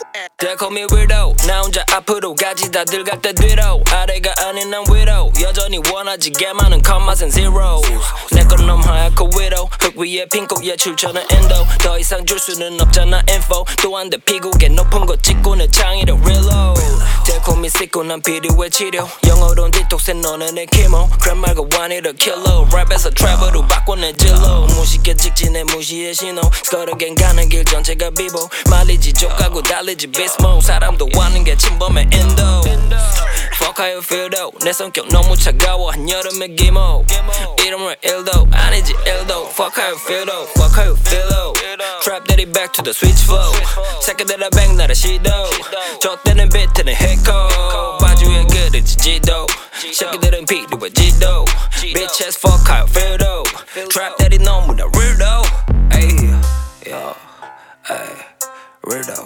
They call me weirdo. 나 혼자 앞으로 가지 다들 갈 때 뒤로. 아래가 아닌 난 위로. 여전히 원하지 개많은 컴mas and zeros. 내 건 너무 하얗고 위로. 흙 위에 핑크 예출처는 인도. 더 이상 줄 수는 없잖아 info. 또 한 대 피고개 높은 거 찍고 내 창의력 reload. They call me sicko 난 필요해 치료. 영어로는 디톡스에 너는 내 키모. 그래 말고 one hit a kilo. 랩에서 트래블로 바꿔내 진로. 무식해 직진에 무시해 신호. 스커르겐 가는 길 전체가 비보. 말리지 족하고 달리지 비스모. 사람도 와는 게 침범의 인도. Fuck how you feel though. 내 성격 너무 차가워 한여름의 기모. 이름을 1도 아니지 1도. Fuck how you feel though. Fuck how you feel though. Trap daddy back to the switch flow. 새끼들아 뱅 나라 시도. 저 때는 비트는 해코. 바주에 그릇이 지도. 새끼들은 필요해 지도. Bitch ass fuck how you feel though. Trap daddy 너무나 real though. Ayy, yo, ayy, real though.